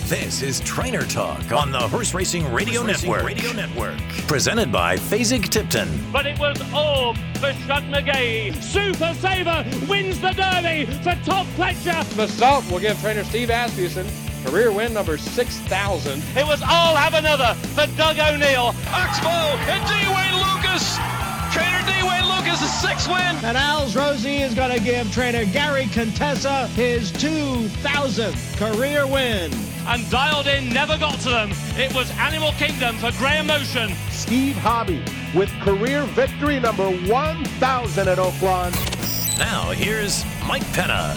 This is Trainer Talk on the Horse Racing Radio Network. Presented by Fasig-Tipton. But it was all for Shug McGee. Super Saver wins the Derby for Todd Pletcher. The salt will give trainer Steve Asmussen career win number 6,000. It was all have another for Doug O'Neill. Oxbow and D. Wayne Lucas. Trainer D. Wayne Lucas' 6th win. And Al's Rosie is going to give trainer Gary Contessa his 2,000th career win. And Dialed In never got to them. It was Animal Kingdom for Graham Motion. Steve Hobby with career victory number 1,000 at Oaklawn. Now here's Mike Penna.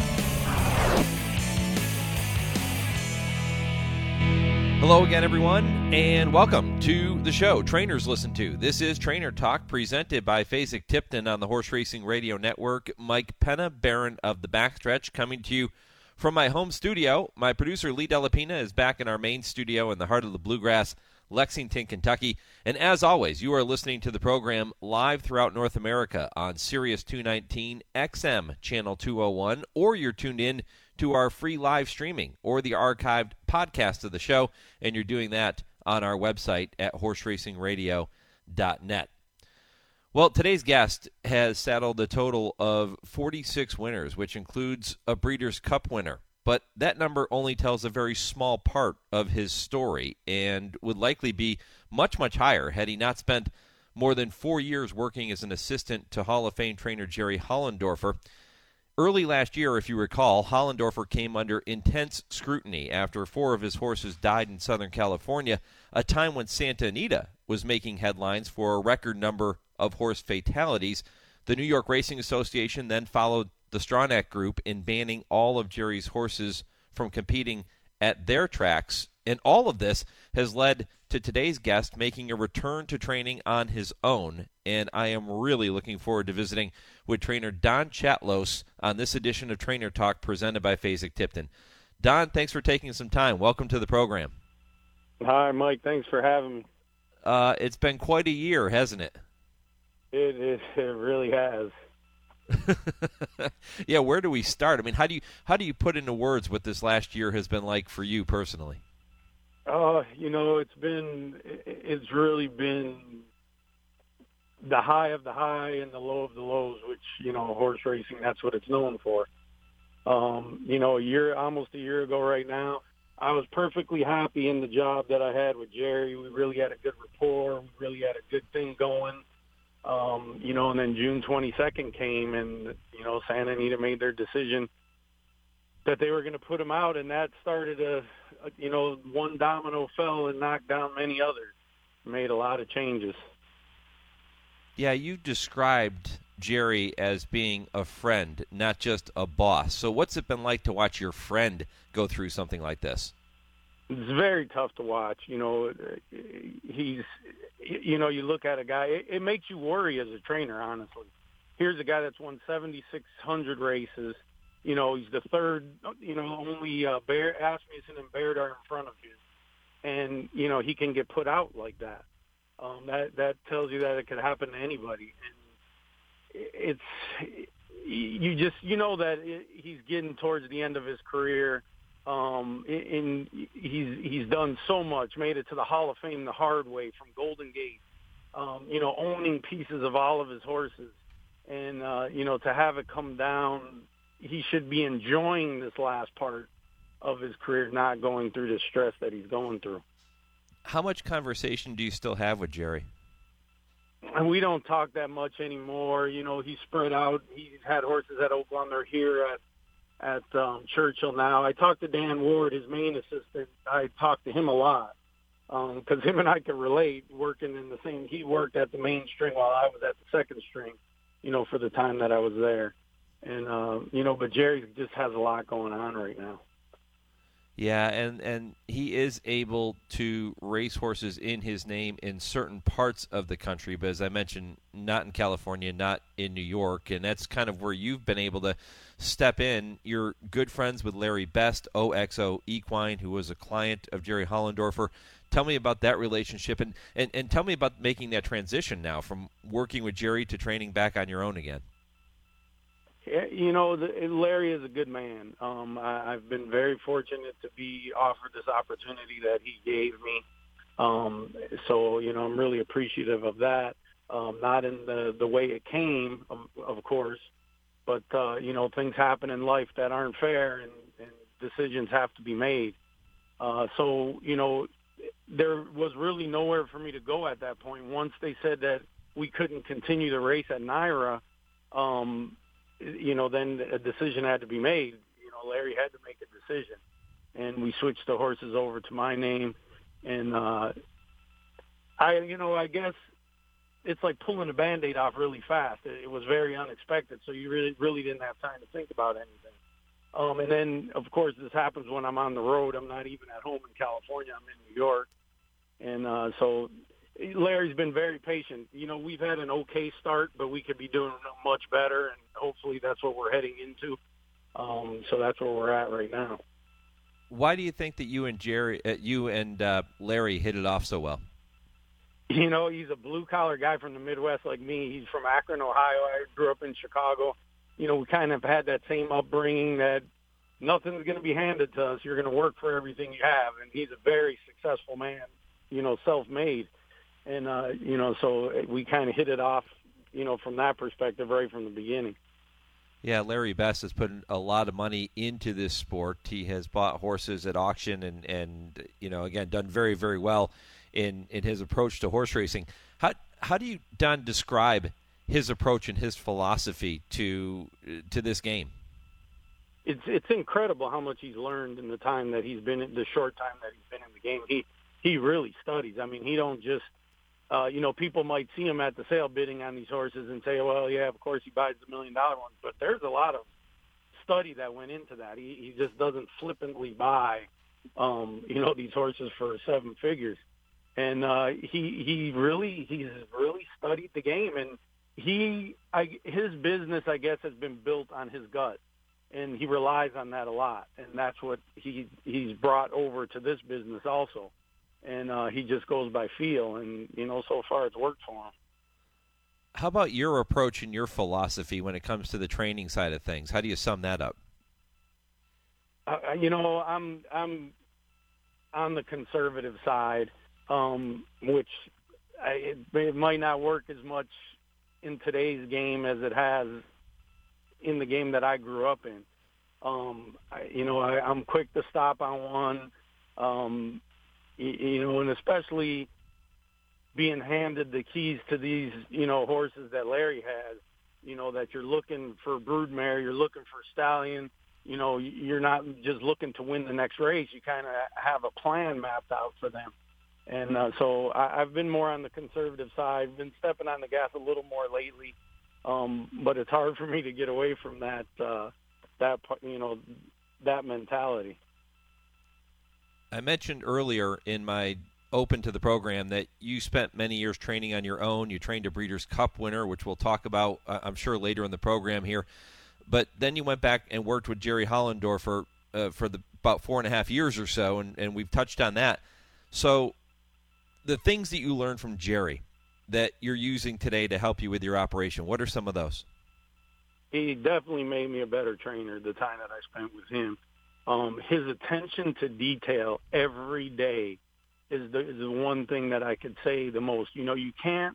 Hello again, everyone, and welcome to the show Trainers Listen To. This is Trainer Talk, presented by Fasig-Tipton on the Horse Racing Radio Network. Mike Penna, Baron of the Backstretch, coming to you from my home studio. My producer, Lee Delapina, is back in our main studio in the heart of the Bluegrass, Lexington, Kentucky. And as always, you are listening to the program live throughout North America on Sirius 219 XM Channel 201, or you're tuned in to our free live streaming or the archived podcast of the show, and you're doing that on our website at horseracingradio.net. Well, today's guest has saddled a total of 46 winners, which includes a Breeders' Cup winner. But that number only tells a very small part of his story and would likely be much, much higher had he not spent more than 4 years working as an assistant to Hall of Fame trainer Jerry Hollendorfer. Early last year, if you recall, Hollendorfer came under intense scrutiny after 4 of his horses died in Southern California, a time when Santa Anita was making headlines for a record number of horse fatalities. The New York Racing Association then followed the Stronach Group in banning all of Jerry's horses from competing at their tracks. And all of this has led to today's guest making a return to training on his own. And I am really looking forward to visiting with trainer Don Chatlos on this edition of Trainer Talk presented by Fasig-Tipton. Don, thanks for taking some time. Welcome to the program. Hi, Mike. Thanks for having me. It's been quite a year, hasn't it? It really has. Yeah, where do we start? I mean, how do you put into words what this last year has been like for you personally? It's really been the high of the high and the low of the lows, which, horse racing, that's what it's known for. Almost a year ago right now, I was perfectly happy in the job that I had with Jerry. We really had a good rapport. We really had a good thing going. And then June 22nd came and, Santa Anita made their decision that they were going to put him out, and that started one domino fell and knocked down many others. Made a lot of changes. Yeah, you described Jerry as being a friend, not just a boss. So what's it been like to watch your friend go through something like this? It's very tough to watch. You look at a guy, it makes you worry as a trainer, honestly. Here's a guy that's won 7,600 races. He's the third, only Asmussen and Baird are in front of him. And, he can get put out like that. That tells you that it could happen to anybody. And that he's getting towards the end of his career. He's done so much, made it to the Hall of Fame the hard way from Golden Gate, owning pieces of all of his horses. And, to have it come down, he should be enjoying this last part of his career, not going through the stress that he's going through. How much conversation do you still have with Jerry? And we don't talk that much anymore. He's spread out. He's had horses at Oaklawn. They're here at Churchill now. I talked to Dan Ward, his main assistant. I talked to him a lot because him and I could relate working in the same. He worked at the main string while I was at the second string, for the time that I was there. And, but Jerry just has a lot going on right now. Yeah, and he is able to race horses in his name in certain parts of the country, but as I mentioned, not in California, not in New York, and that's kind of where you've been able to step in. You're good friends with Larry Best, OXO Equine, who was a client of Jerry Hollendorfer. Tell me about that relationship, and tell me about making that transition now from working with Jerry to training back on your own again. Larry is a good man. I've been very fortunate to be offered this opportunity that he gave me. So I'm really appreciative of that. Not in the way it came, of course, but, things happen in life that aren't fair and decisions have to be made. So there was really nowhere for me to go at that point. Once they said that we couldn't continue the race at NYRA, then a decision had to be made. Larry had to make a decision, and we switched the horses over to my name. And I guess it's like pulling a Band-Aid off really fast. It was very unexpected, so you really didn't have time to think about anything. And then, of course, this happens when I'm on the road. I'm not even at home in California. I'm in New York. And so Larry's been very patient. We've had an okay start, but we could be doing much better, and hopefully that's what we're heading into. So that's where we're at right now. Why do you think that you and Larry hit it off so well? He's a blue-collar guy from the Midwest like me. He's from Akron, Ohio. I grew up in Chicago. We kind of had that same upbringing that nothing's going to be handed to us. You're going to work for everything you have. And he's a very successful man, self-made. And, so we kind of hit it off, from that perspective right from the beginning. Yeah, Larry Best has put a lot of money into this sport. He has bought horses at auction and again, done very, very well in his approach to horse racing. How do you, Don, describe his approach and his philosophy to this game? It's incredible how much he's learned in the short time that he's been in the game. He really studies. I mean, he don't just people might see him at the sale bidding on these horses and say, well, yeah, of course he buys the $1 million ones, but there's a lot of study that went into that. He just doesn't flippantly buy these horses for 7 figures. And he's really studied the game, and his business, I guess, has been built on his gut, and he relies on that a lot, and that's what he's brought over to this business also. And he just goes by feel, and so far it's worked for him. How about your approach and your philosophy when it comes to the training side of things? How do you sum that up? I'm on the conservative side, which it might not work as much in today's game as it has in the game that I grew up in. I'm quick to stop on one, and especially being handed the keys to these, horses that Larry has, that you're looking for broodmare, you're looking for stallion, you're not just looking to win the next race. You kind of have a plan mapped out for them. And so I've been more on the conservative side, been stepping on the gas a little more lately. But it's hard for me to get away from that mentality. I mentioned earlier in my open to the program that you spent many years training on your own. You trained a Breeders' Cup winner, which we'll talk about, I'm sure, later in the program here. But then you went back and worked with Jerry Hollendorfer for about 4.5 years or so, and we've touched on that. So the things that you learned from Jerry that you're using today to help you with your operation, what are some of those? He definitely made me a better trainer the time that I spent with him. His attention to detail every day is the one thing that I could say the most. You can't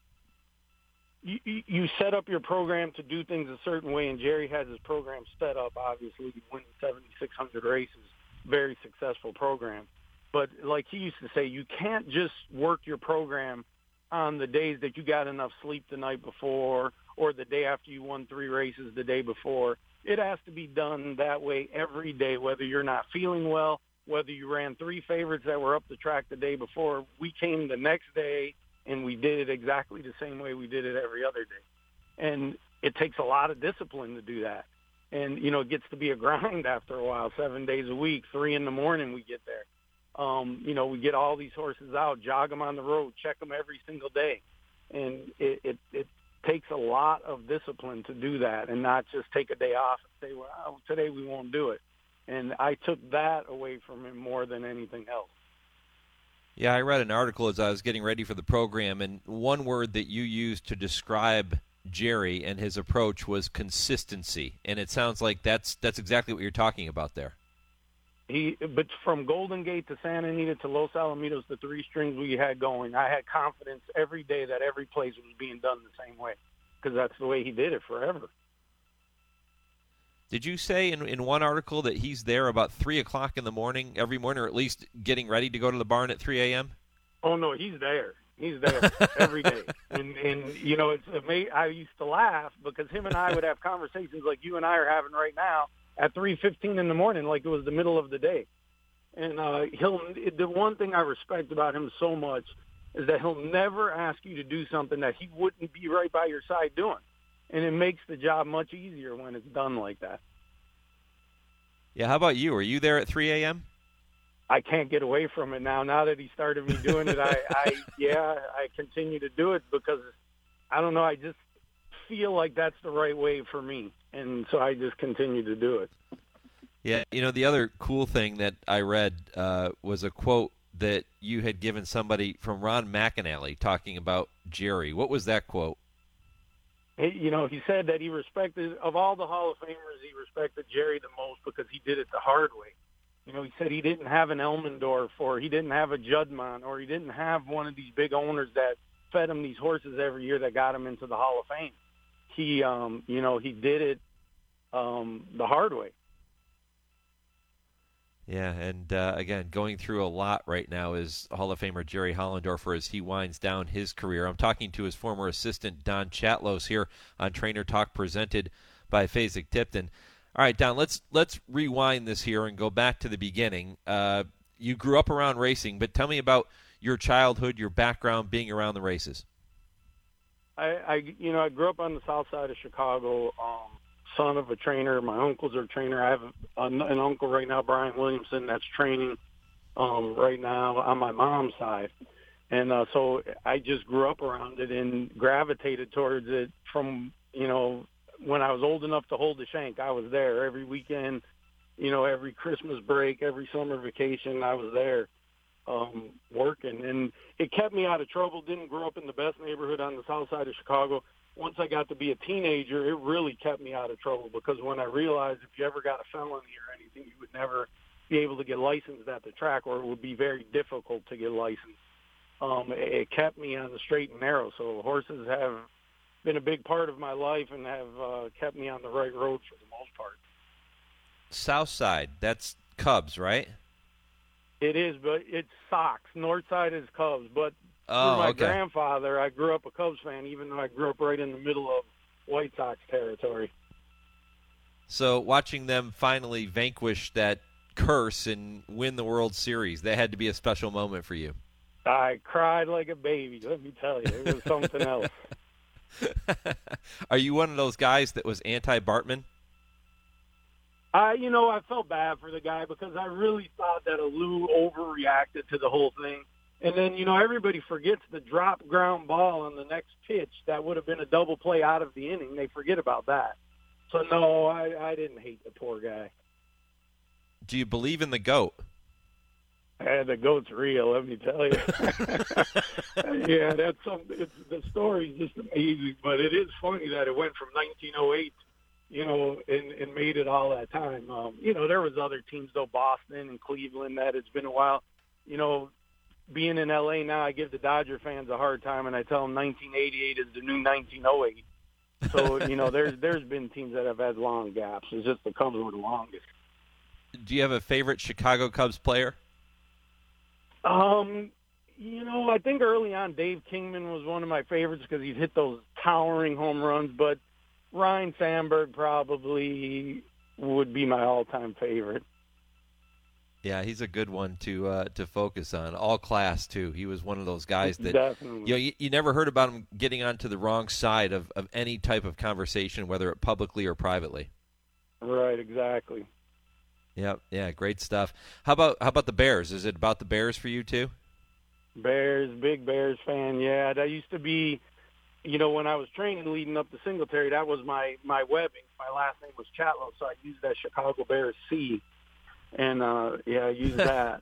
you set up your program to do things a certain way, and Jerry has his program set up, obviously, winning 7,600 races, very successful program. But like he used to say, you can't just work your program on the days that you got enough sleep the night before or the day after you won 3 races the day before. It has to be done that way every day, whether you're not feeling well, whether you ran 3 favorites that were up the track the day before. We came the next day, and we did it exactly the same way we did it every other day. And it takes a lot of discipline to do that. And, it gets to be a grind after a while, 7 days a week, 3 in the morning we get there. We get all these horses out, jog them on the road, check them every single day. And it takes a lot of discipline to do that and not just take a day off and say, well, today we won't do it. And I took that away from him more than anything else. Yeah, I read an article as I was getting ready for the program, and one word that you used to describe Jerry and his approach was consistency, and it sounds like that's exactly what you're talking about there. But from Golden Gate to Santa Anita to Los Alamitos, the 3 strings we had going, I had confidence every day that every place was being done the same way, because that's the way he did it forever. Did you say in one article that he's there about 3 o'clock in the morning every morning, or at least getting ready to go to the barn at 3 a.m.? Oh, no, he's there. He's there every day. And you know, it's amazing. I used to laugh because him and I would have conversations like you and I are having right now at 3:15 in the morning, like it was the middle of the day. And the one thing I respect about him so much is that he'll never ask you to do something that he wouldn't be right by your side doing. And it makes the job much easier when it's done like that. Yeah, how about you? Are you there at 3 a.m.? I can't get away from it now. Now that he started me doing it, I continue to do it because, I don't know, I just feel like that's the right way for me. And so I just continue to do it. Yeah, you know, the other cool thing that I read was a quote that you had given somebody from Ron McAnally talking about Jerry. What was that quote? You know, he said that he respected, of all the Hall of Famers, he respected Jerry the most because he did it the hard way. You know, he said he didn't have an Elmendorf, or he didn't have a Judman, or he didn't have one of these big owners that fed him these horses every year that got him into the Hall of Fame. He, you know, he did it the hard way. Yeah, and again, going through a lot right now is Hall of Famer Jerry Hollendorfer as he winds down his career. I'm talking to his former assistant, Don Chatlos, here on Trainer Talk, presented by Fasig-Tipton. All right, Don, let's rewind this here and go back to the beginning. You grew up around racing, but tell me about your childhood, your background being around the races. I grew up on the south side of Chicago, son of a trainer. My uncles are a trainer. I have an uncle right now, Brian Williamson, that's training right now on my mom's side. And so I just grew up around it and gravitated towards it from, you know, when I was old enough to hold the shank. I was there every weekend, you know, every Christmas break, every summer vacation, I was there working. And it kept me out of trouble. Didn't grow up in the best neighborhood on the south side of Chicago. Once I got to be a teenager, it really kept me out of trouble because when I realized if you ever got a felony or anything, you would never be able to get licensed at the track, or it would be very difficult to get licensed. It kept me on the straight and narrow. So horses have been a big part of my life and have kept me on the right road for the most part. South side, that's Cubs, right? It is, but it's Sox. North side is Cubs, but through my grandfather, I grew up a Cubs fan, even though I grew up right in the middle of White Sox territory. So watching them finally vanquish that curse and win the World Series, that had to be a special moment for you. I cried like a baby, let me tell you. It was something else. Are you one of those guys that was anti-Bartman? I felt bad for the guy because I really thought that Lou overreacted to the whole thing. And then, everybody forgets the drop ground ball on the next pitch that would have been a double play out of the inning. They forget about that. So, no, I didn't hate the poor guy. Do you believe in the GOAT? The GOAT's real, let me tell you. Yeah, that's something. The story's just amazing, but it is funny that it went from 1908, and made it all that time. There was other teams, though, Boston and Cleveland, that it's been a while. Being in L.A. now, I give the Dodger fans a hard time, and I tell them 1988 is the new 1908. So, there's been teams that have had long gaps. It's just the Cubs were the longest. Do you have a favorite Chicago Cubs player? I think early on Dave Kingman was one of my favorites because he'd hit those towering home runs, but Ryne Sandberg probably would be my all-time favorite. Yeah, he's a good one to focus on. All class, too. He was one of those guys that definitely. You never heard about him getting onto the wrong side of any type of conversation, whether it publicly or privately. Right, exactly. Yeah, great stuff. How about the Bears? Is it about the Bears for you too? Bears, big Bears fan. Yeah, that used to be, when I was training leading up to Singletary, that was my webbing. My last name was Chatlow, so I used that Chicago Bears C, and I used that.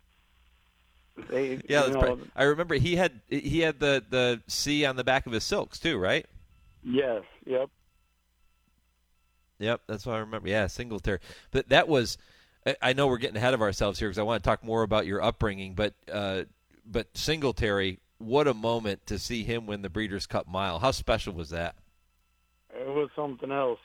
I remember he had the C on the back of his silks too, right? Yes. Yep. Yep, that's what I remember. Yeah, Singletary. But that was. I know we're getting ahead of ourselves here because I want to talk more about your upbringing. But Singletary, what a moment to see him win the Breeders' Cup Mile. How special was that? It was something else.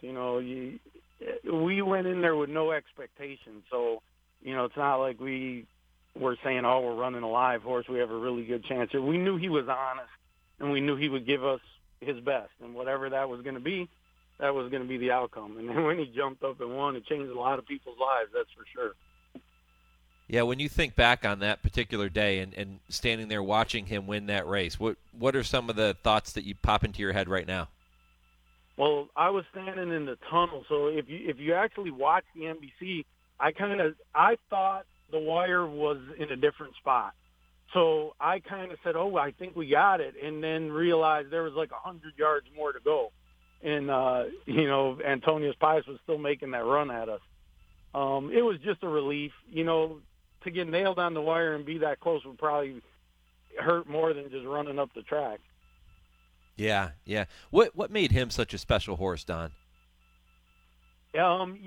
We went in there with no expectations, so it's not like we were saying, "Oh, we're running a live horse. We have a really good chance here." We knew he was honest, and we knew he would give us his best, and whatever that was going to be, that was going to be the outcome. And then when he jumped up and won, it changed a lot of people's lives, that's for sure. Yeah, when you think back on that particular day and standing there watching him win that race, what are some of the thoughts that you pop into your head right now? Well, I was standing in the tunnel, so if you actually watch the NBC, I thought the wire was in a different spot. So I kind of said, "Oh, I think we got it," and then realized there was like 100 yards more to go. And, Antonius Pius was still making that run at us. It was just a relief. To get nailed on the wire and be that close would probably hurt more than just running up the track. Yeah. What made him such a special horse, Don? He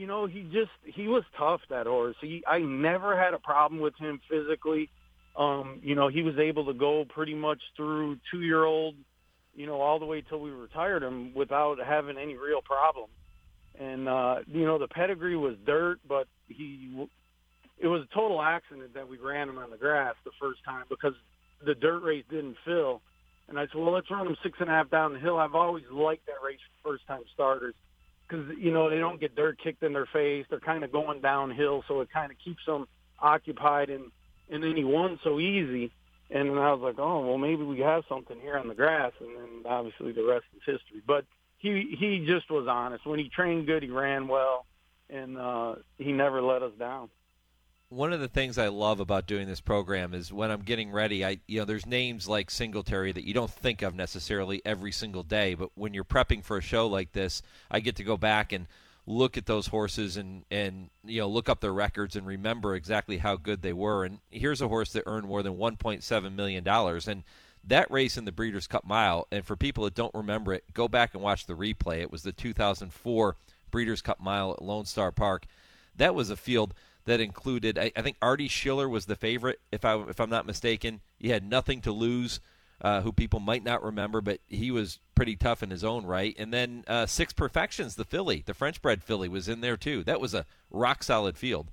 was tough, that horse. I never had a problem with him physically. He was able to go pretty much through 2-year-old, all the way till we retired him without having any real problem. And, the pedigree was dirt, but it was a total accident that we ran him on the grass the first time because the dirt race didn't fill. And I said, well, let's run him 6.5 down the hill. I've always liked that race for first-time starters because, they don't get dirt kicked in their face. They're kind of going downhill, so it kind of keeps them occupied. And then he won so easy. And then I was like, oh, well, maybe we have something here on the grass. And then obviously the rest is history. But he just was honest. When he trained good, he ran well, and he never let us down. One of the things I love about doing this program is when I'm getting ready, there's names like Singletary that you don't think of necessarily every single day, but when you're prepping for a show like this, I get to go back and look at those horses and look up their records and remember exactly how good they were. And here's a horse that earned more than $1.7 million. And that race in the Breeders' Cup Mile, and for people that don't remember it, go back and watch the replay. It was the 2004 Breeders' Cup Mile at Lone Star Park. That was a field that included, I think Artie Schiller was the favorite, if I'm not mistaken. He had Nothing to Lose, who people might not remember, but he was pretty tough in his own right. And then Six Perfections, the filly, the French-bred filly, was in there too. That was a rock-solid field.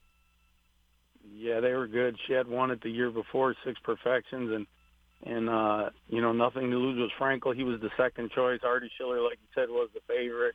Yeah, they were good. She had won it the year before, Six Perfections, and Nothing to Lose was Frankel. He was the second choice. Artie Schiller, like you said, was the favorite.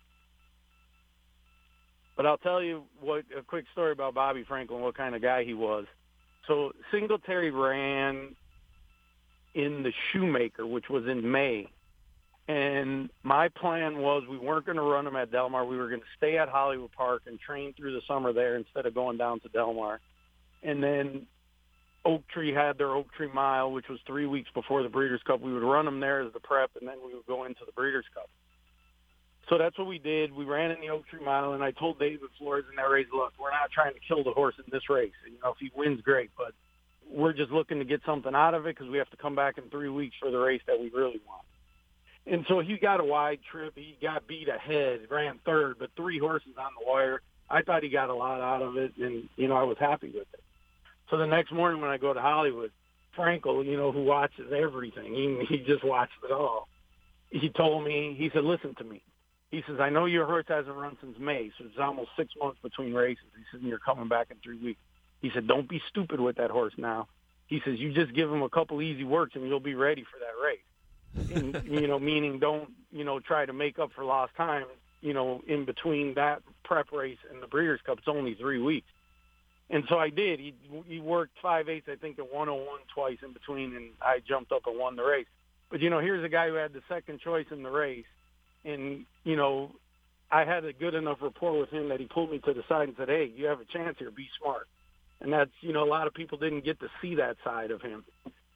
But I'll tell you a quick story about Bobby Frankel and what kind of guy he was. So Singletary ran in the Shoemaker, which was in May. And my plan was we weren't going to run him at Del Mar. We were going to stay at Hollywood Park and train through the summer there instead of going down to Del Mar. And then Oak Tree had their Oak Tree Mile, which was 3 weeks before the Breeders' Cup. We would run them there as the prep, and then we would go into the Breeders' Cup. So that's what we did. We ran in the Oak Tree Mile, and I told David Flores in that race, look, we're not trying to kill the horse in this race. If he wins, great, but we're just looking to get something out of it because we have to come back in 3 weeks for the race that we really want. And so he got a wide trip. He got beat ahead, ran third, but 3 horses on the wire. I thought he got a lot out of it, and, I was happy with it. So the next morning when I go to Hollywood, Frankel, who watches everything, he just watched it all. He told me, he said, listen to me. He says, I know your horse hasn't run since May, so it's almost 6 months between races. He says, and you're coming back in 3 weeks. He said, don't be stupid with that horse now. He says, you just give him a couple easy works and you'll be ready for that race. And, meaning don't, try to make up for lost time, in between that prep race and the Breeders' Cup. It's only 3 weeks. And so I did. He worked 5/8, I think, at 101 twice in between, and I jumped up and won the race. But, here's a guy who had the second choice in the race. And, I had a good enough rapport with him that he pulled me to the side and said, hey, you have a chance here. Be smart. And that's, a lot of people didn't get to see that side of him.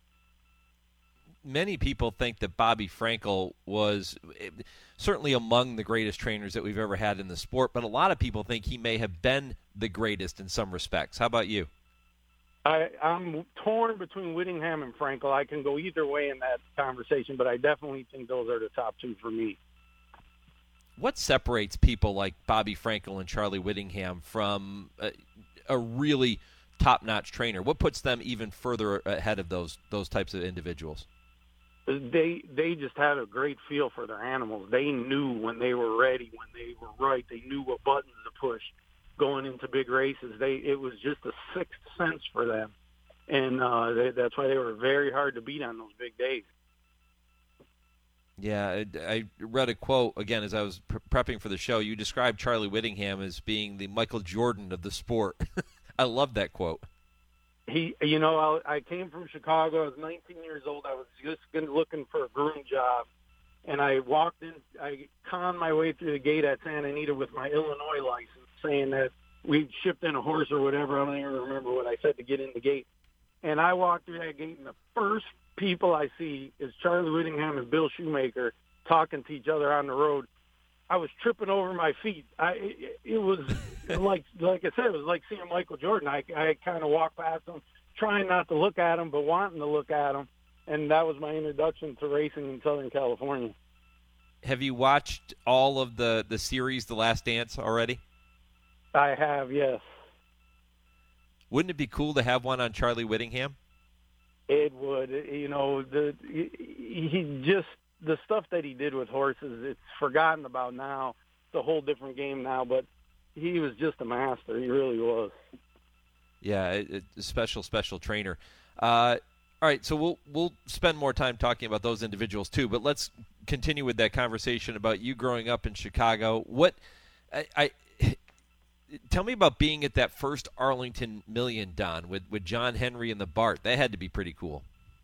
Many people think that Bobby Frankel was certainly among the greatest trainers that we've ever had in the sport, but a lot of people think he may have been the greatest in some respects. How about you? I'm torn between Whittingham and Frankel. I can go either way in that conversation, but I definitely think those are the top two for me. what separates people like Bobby Frankel and Charlie Whittingham from a really top-notch trainer? What puts them even further ahead of those types of individuals? They just had a great feel for their animals. They knew when they were ready, when they were right. They knew what buttons to push going into big races. It was just a sixth sense for them, and that's why they were very hard to beat on those big days. Yeah, I read a quote, again, as I was prepping for the show. You described Charlie Whittingham as being the Michael Jordan of the sport. I love that quote. I came from Chicago. I was 19 years old. I was just looking for a groom job. And I walked in, I conned my way through the gate at Santa Anita with my Illinois license, saying that we'd shipped in a horse or whatever. I don't even remember what I said to get in the gate. And I walked through that gate, and the first people I see is Charlie Whittingham and Bill Shoemaker talking to each other on the road. I was tripping over my feet. It was like I said, it was like seeing Michael Jordan. I kind of walked past him, trying not to look at him, but wanting to look at him. And that was my introduction to racing in Southern California. Have you watched all of the series, The Last Dance, already? I have, yes. Wouldn't it be cool to have one on Charlie Whittingham? It would. The stuff that he did with horses, it's forgotten about now. It's a whole different game now, but he was just a master. He really was. Yeah, a special trainer. All right, so we'll spend more time talking about those individuals too, but let's continue with that conversation about you growing up in Chicago. Tell me about being at that first Arlington Million, Don, with John Henry and the Bart. That had to be pretty cool.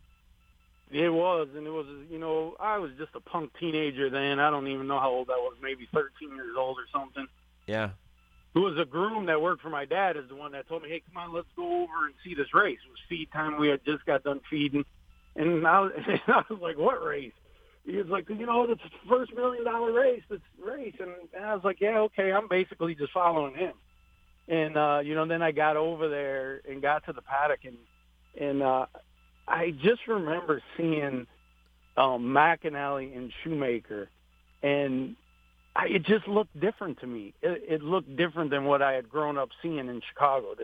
It was, and it was, I was just a punk teenager then. I don't even know how old I was, maybe 13 years old or something. Yeah. Who was a groom that worked for my dad is the one that told me, hey, come on, let's go over and see this race. It was feed time. We had just got done feeding. And I was like, what race? He was like, it's the first $1 million race. And I was like, yeah, okay, I'm basically just following him. And, then I got over there and got to the paddock. And I just remember seeing McAnally and Shoemaker. And it just looked different to me. It looked different than what I had grown up seeing in Chicago.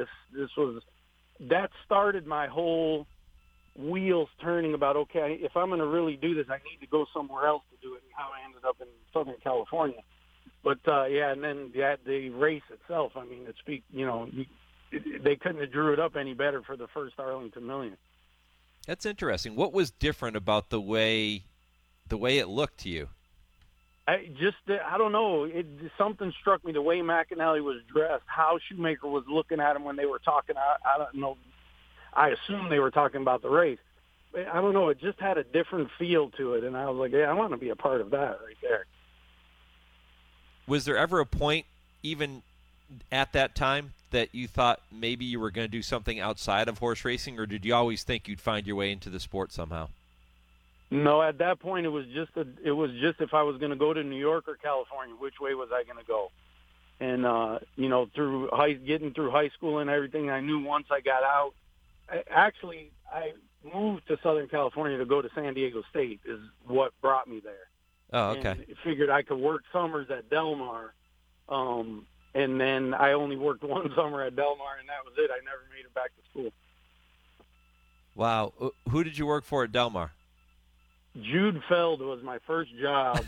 That started my whole wheels turning about, okay, if I'm going to really do this, I need to go somewhere else to do it, and how I ended up in Southern California. But, and then the race itself, I mean, they couldn't have drew it up any better for the first Arlington Million. That's interesting. What was different about the way it looked to you? I don't know. Something struck me, the way McAnally was dressed, how Shoemaker was looking at him when they were talking. I don't know. I assume they were talking about the race. I don't know. It just had a different feel to it, and I was like, yeah, I want to be a part of that right there. Was there ever a point, even at that time, that you thought maybe you were going to do something outside of horse racing, or did you always think you'd find your way into the sport somehow? No, at that point it was just if I was going to go to New York or California, which way was I going to go? And through getting through high school and everything, I knew once I got out. I moved to Southern California to go to San Diego State is what brought me there. Oh, okay. And figured I could work summers at Del Mar, and then I only worked one summer at Del Mar, and that was it. I never made it back to school. Wow. Who did you work for at Del Mar? Jude Feld was my first job.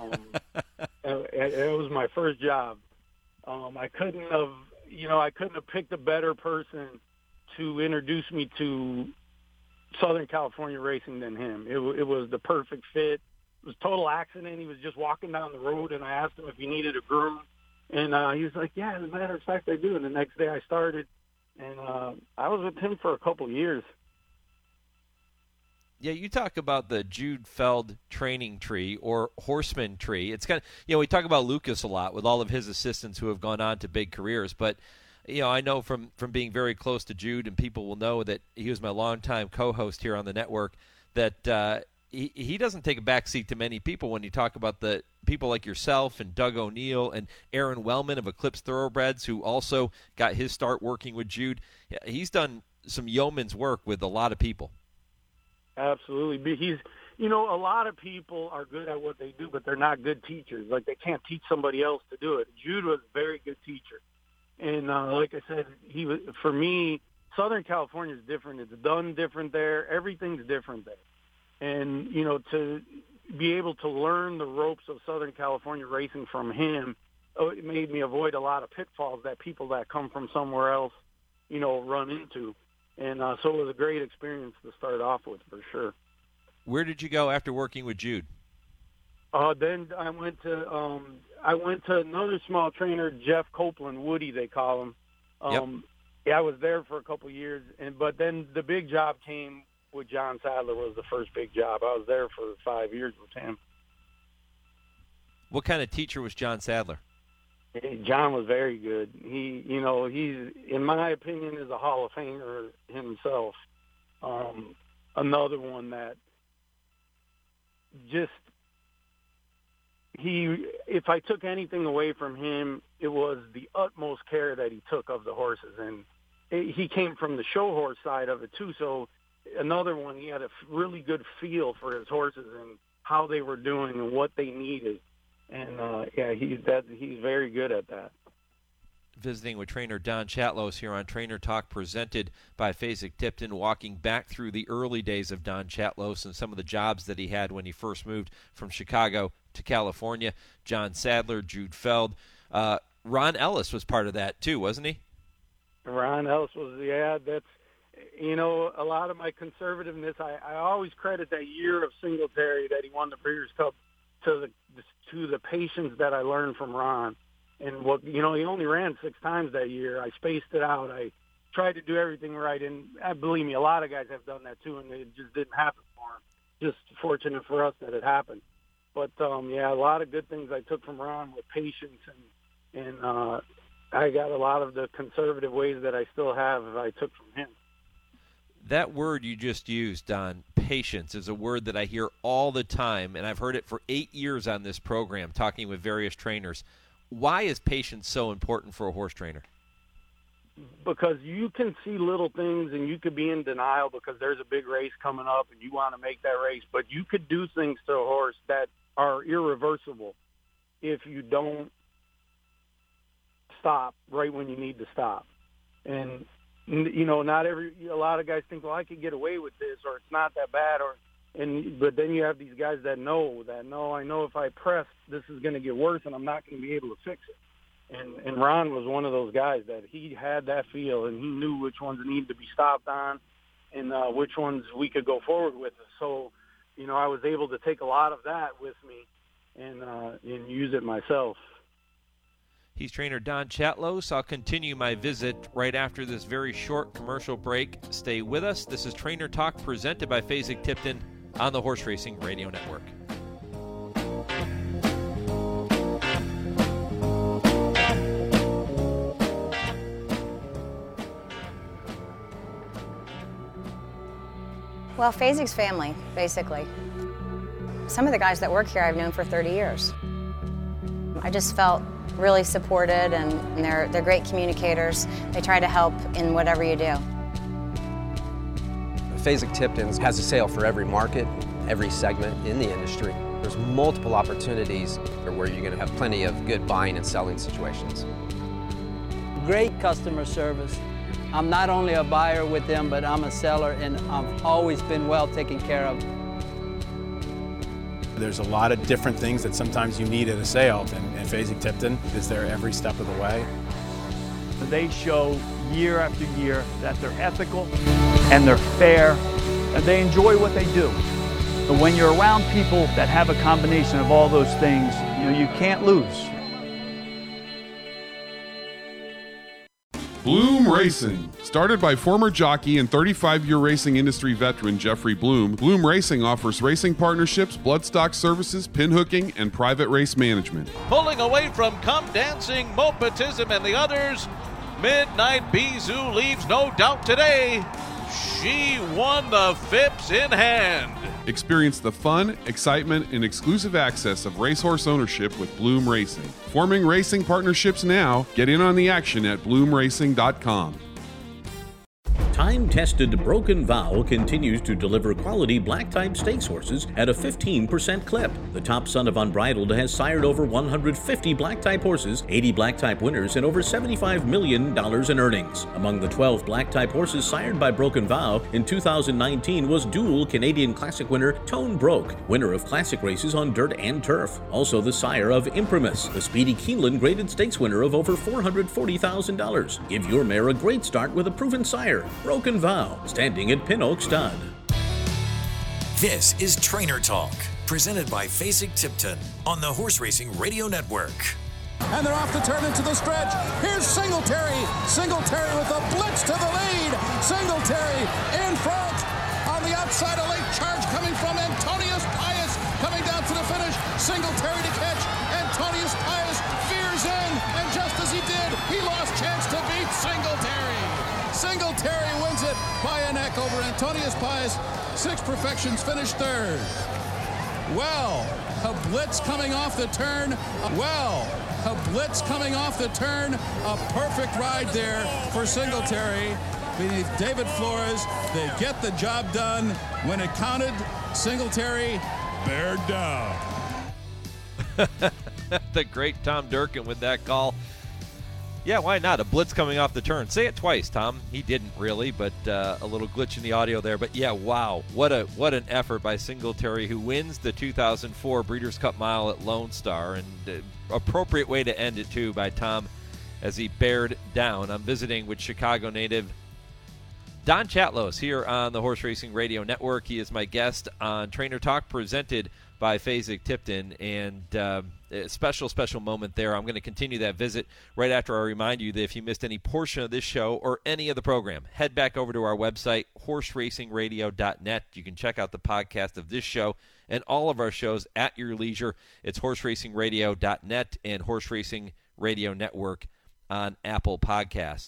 It was my first job. I couldn't have picked a better person to introduce me to Southern California racing than him. It was the perfect fit. It was a total accident. He was just walking down the road, and I asked him if he needed a groom. And he was like, yeah, as a matter of fact, I do. And the next day I started, and I was with him for a couple of years. Yeah, you talk about the Jude Feld training tree or horseman tree. It's kind of, we talk about Lucas a lot with all of his assistants who have gone on to big careers. But, I know from being very close to Jude, and people will know that he was my longtime co-host here on the network, that he doesn't take a backseat to many people when you talk about the people like yourself and Doug O'Neill and Aaron Wellman of Eclipse Thoroughbreds, who also got his start working with Jude. He's done some yeoman's work with a lot of people. Absolutely. you know, a lot of people are good at what they do, but they're not good teachers. Like, they can't teach somebody else to do it. Jude was a very good teacher. And like I said, for me, Southern California is different. It's done different there. Everything's different there. And, you know, to be able to learn the ropes of Southern California racing from him, it made me avoid a lot of pitfalls that people that come from somewhere else, you know, run into. And so it was a great experience to start off with, for sure. Where did you go after working with Jude? Then I went to another small trainer, Jeff Copeland, Woody they call him. Yeah, I was there for a couple of years, but then the big job came with John Sadler. Was the first big job. I was there for 5 years with him. What kind of teacher was John Sadler? John was very good. He's, in my opinion, is a Hall of Famer himself. Another one that just if I took anything away from him, it was the utmost care that he took of the horses. And he came from the show horse side of it too. So another one, he had a really good feel for his horses and how they were doing and what they needed. And he's very good at that. Visiting with trainer Don Chatlos here on Trainer Talk, presented by Fasig-Tipton, walking back through the early days of Don Chatlos and some of the jobs that he had when he first moved from Chicago to California. John Sadler, Jude Feld. Ron Ellis was part of that too, wasn't he? Ron Ellis was, that's, a lot of my conservativeness, I always credit that year of Singletary that he won the Breeders' Cup to the patience that I learned from Ron. And he only ran 6 times that year. I spaced it out. I tried to do everything right. And believe me, a lot of guys have done that too, and it just didn't happen for them. Just fortunate for us that it happened. But, a lot of good things I took from Ron with patience. And I got a lot of the conservative ways that I still have I took from him. That word you just used, Don, patience, is a word that I hear all the time, and I've heard it for 8 years on this program, talking with various trainers. Why is patience so important for a horse trainer? Because you can see little things and you could be in denial because there's a big race coming up and you want to make that race, but you could do things to a horse that are irreversible if you don't stop right when you need to stop. And, a lot of guys think, well, I could get away with this, or it's not that bad, but then you have these guys that know, I know if I press, this is going to get worse and I'm not going to be able to fix it. And Ron was one of those guys that he had that feel and he knew which ones needed to be stopped on and which ones we could go forward with. So, I was able to take a lot of that with me and use it myself. He's trainer Don Chatlos. I'll continue my visit right after this very short commercial break. Stay with us. This is Trainer Talk presented by Fasig-Tipton on the Horse Racing Radio Network. Well, Fasig's family, basically. Some of the guys that work here I've known for 30 years. I just felt really supported, and they're great communicators. They try to help in whatever you do. Fasig-Tipton has a sale for every market, every segment in the industry. There's multiple opportunities where you're going to have plenty of good buying and selling situations. Great customer service. I'm not only a buyer with them, but I'm a seller, and I've always been well taken care of. There's a lot of different things that sometimes you need at a sale, and Fasig-Tipton is there every step of the way. They show year after year that they're ethical and they're fair and they enjoy what they do. But when you're around people that have a combination of all those things, you can't lose. Bloom Racing. Started by former jockey and 35-year racing industry veteran Jeffrey Bloom, Bloom Racing offers racing partnerships, bloodstock services, pinhooking, and private race management. Pulling away from Come Dancing, Mopetism, and the others, Midnight Bizou leaves no doubt today. She won the Phipps in hand. Experience the fun, excitement, and exclusive access of racehorse ownership with Bloom Racing. Forming racing partnerships now. Get in on the action at bloomracing.com. Time Time-tested Broken Vow continues to deliver quality black-type stakes horses at a 15% clip. The Top Son of Unbridled has sired over 150 black-type horses, 80 black-type winners, and over $75 million in earnings. Among the 12 black-type horses sired by Broken Vow in 2019 was dual Canadian Classic winner Tone Broke, winner of classic races on dirt and turf. Also the sire of Imprimus, the Speedy Keeneland graded stakes winner of over $440,000. Give your mare a great start with a proven sire, Broken Vow, standing at Pin Oak Stud. This is Trainer Talk, presented by Fasig-Tipton on the Horse Racing Radio Network. And they're off the turn into the stretch. Here's Singletary. Singletary with a blitz to the lead. Singletary in front. On the outside, a late charge coming from Antonius Pius. Coming down to the finish. Singletary to catch. Antonius Pius veers in. And just as he did, he lost chance to beat Singletary. Singletary wins it by a neck over Antonius Pius. Six Perfections finished third. Well, a blitz coming off the turn. A blitz coming off the turn. A perfect ride there for Singletary beneath David Flores. They get the job done. When it counted, Singletary bared down. The great Tom Durkin with that call. Yeah, why not? A blitz coming off the turn. Say it twice, Tom. He didn't really, but a little glitch in the audio there. But yeah, wow, what an effort by Singletary, who wins the 2004 Breeders' Cup Mile at Lone Star, and appropriate way to end it too by Tom as he bared down. I'm visiting with Chicago native Don Chatlos here on the Horse Racing Radio Network. He is my guest on Trainer Talk, presented by Fasig-Tipton, and a special moment there. I'm going to continue that visit right after I remind you that if you missed any portion of this show or any of the program, head back over to our website, horseracingradio.net. You can check out the podcast of this show and all of our shows at your leisure. It's horseracingradio.net and Horse Racing Radio Network on Apple Podcasts.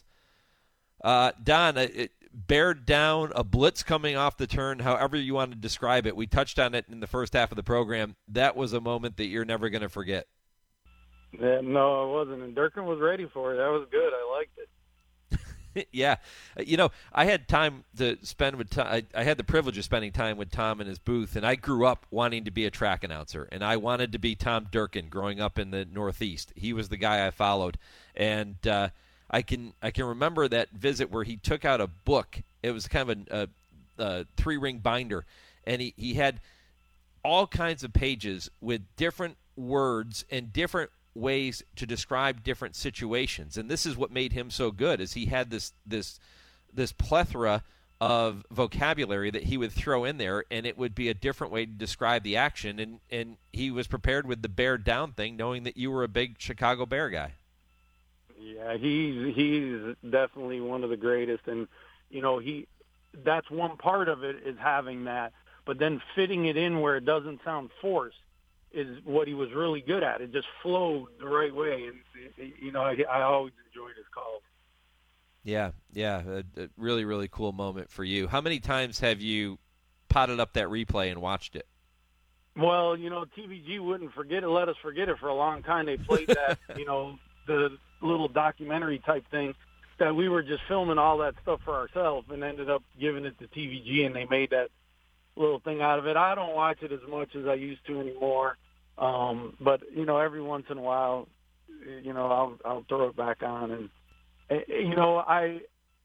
Don, bared down, a blitz coming off the turn, however you want to describe it. We touched on it in the first half of the program. That was a moment that you're never going to forget. Yeah, no, it wasn't. And Durkin was ready for it. That was good. I liked it. Yeah. You know, I had time to spend with Tom. I had the privilege of spending time with Tom in his booth, and I grew up wanting to be a track announcer, and I wanted to be Tom Durkin growing up in the Northeast. He was the guy I followed. And I can remember that visit where he took out a book. It was kind of a three-ring binder, and he had all kinds of pages with different words and different ways to describe different situations. And this is what made him so good, is he had this plethora of vocabulary that he would throw in there, and it would be a different way to describe the action. And he was prepared with the bear down thing, knowing that you were a big Chicago Bear guy. Yeah, he's definitely one of the greatest, and you know, that's one part of it, is having that, but then fitting it in where it doesn't sound forced is what he was really good at. It just flowed the right way, and you know, I always enjoyed his calls. Yeah, a really, really cool moment for you. How many times have you potted up that replay and watched it? Well, you know, TVG wouldn't let us forget it for a long time. They played that, you know, the little documentary type thing that we were just filming all that stuff for ourselves, and ended up giving it to TVG, and they made that little thing out of it. I don't watch it as much as I used to anymore, but you know, every once in a while, you know, I'll throw it back on, and you know, I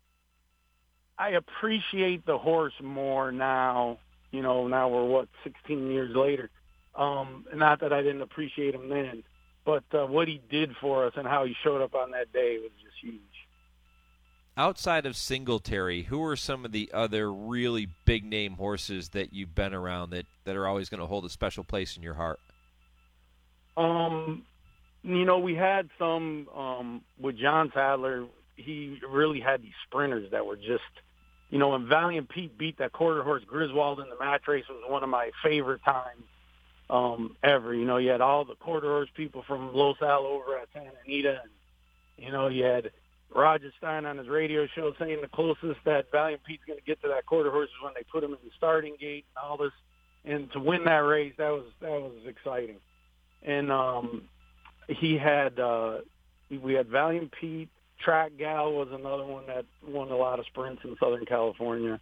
appreciate the horse more now. You know, now we're 16 years later. Not that I didn't appreciate him then, but what he did for us and how he showed up on that day was just huge. Outside of Singletary, who are some of the other really big-name horses that you've been around that are always going to hold a special place in your heart? You know, we had some with John Sadler. He really had these sprinters that were just, you know, when Valiant Pete beat that quarter horse Griswold in the match race, was one of my favorite times ever. You know, you had all the quarter horse people from Los Al over at Santa Anita, and you know, you had Roger Stein on his radio show saying the closest that Valiant Pete's going to get to that quarter horse is when they put him in the starting gate and all this. And to win that race, that was exciting. And he had we had Valiant Pete, Track Gal was another one that won a lot of sprints in Southern California.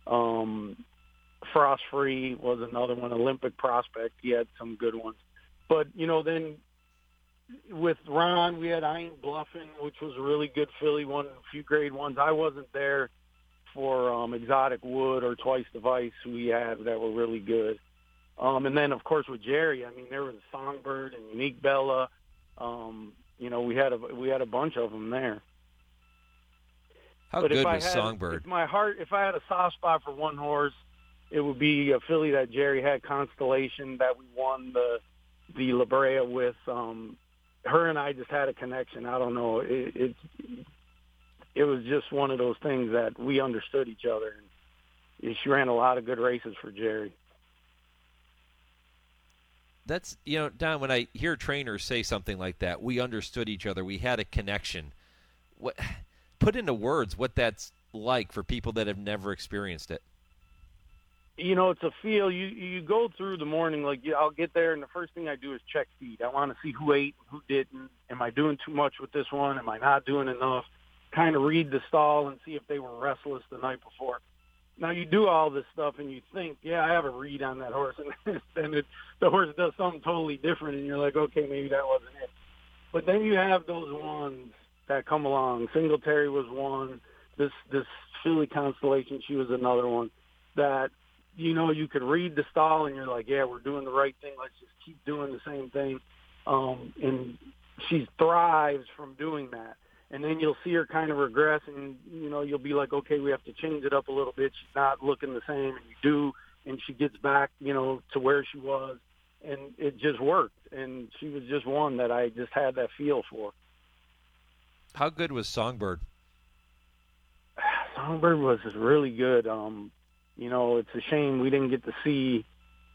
Frost Free was another one. Olympic Prospect, he had some good ones. But, then with Ron, we had I Ain't Bluffing, which was a really good filly, won a few grade ones. I wasn't there for Exotic Wood or Twice the Vice we had that were really good. And then, of course, with Jerry, there was Songbird and Unique Bella. We had a bunch of them there. How good was Songbird? If I had a soft spot for one horse, it would be a filly that Jerry had, Constellation, that we won the La Brea with. Her and I just had a connection. I don't know. It was just one of those things that we understood each other. And she ran a lot of good races for Jerry. That's, Don, when I hear trainers say something like that, we understood each other, we had a connection. Put into words what that's like for people that have never experienced it. It's a feel. You go through the morning, I'll get there, and the first thing I do is check feed. I want to see who ate and who didn't. Am I doing too much with this one? Am I not doing enough? Kind of read the stall and see if they were restless the night before. Now, you do all this stuff, and you think, I have a read on that horse, and then the horse does something totally different, and you're like, okay, maybe that wasn't it. But then you have those ones that come along. Singletary was one. This filly Constellation, she was another one that, you could read the stall, and you're like, we're doing the right thing. Let's just keep doing the same thing. And she thrives from doing that. And then you'll see her kind of regress, and, you'll be like, okay, we have to change it up a little bit. She's not looking the same, and you do, and she gets back, to where she was, and it just worked. And she was just one that I just had that feel for. How good was Songbird? Songbird was really good. It's a shame we didn't get to see,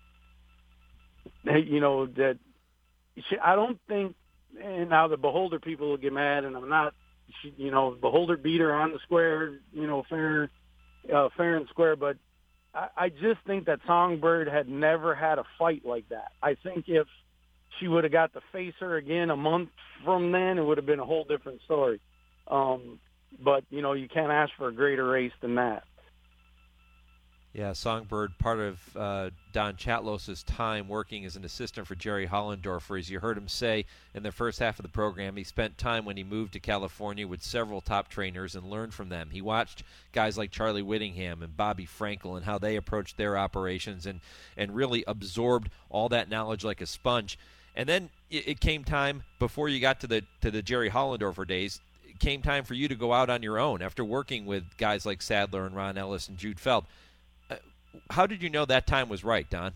that I don't think, and now the Beholder people will get mad, and I'm not, Beholder beat her on the square, fair and square, but I just think that Songbird had never had a fight like that. I think if she would have got to face her again a month from then, it would have been a whole different story. But, you can't ask for a greater race than that. Yeah, Songbird, part of Don Chatlos's time working as an assistant for Jerry Hollendorfer. As you heard him say in the first half of the program, he spent time when he moved to California with several top trainers and learned from them. He watched guys like Charlie Whittingham and Bobby Frankel and how they approached their operations and really absorbed all that knowledge like a sponge. And then it came time, before you got to the Jerry Hollendorfer days, it came time for you to go out on your own after working with guys like Sadler and Ron Ellis and Jude Feld. How did you know that time was right, Don?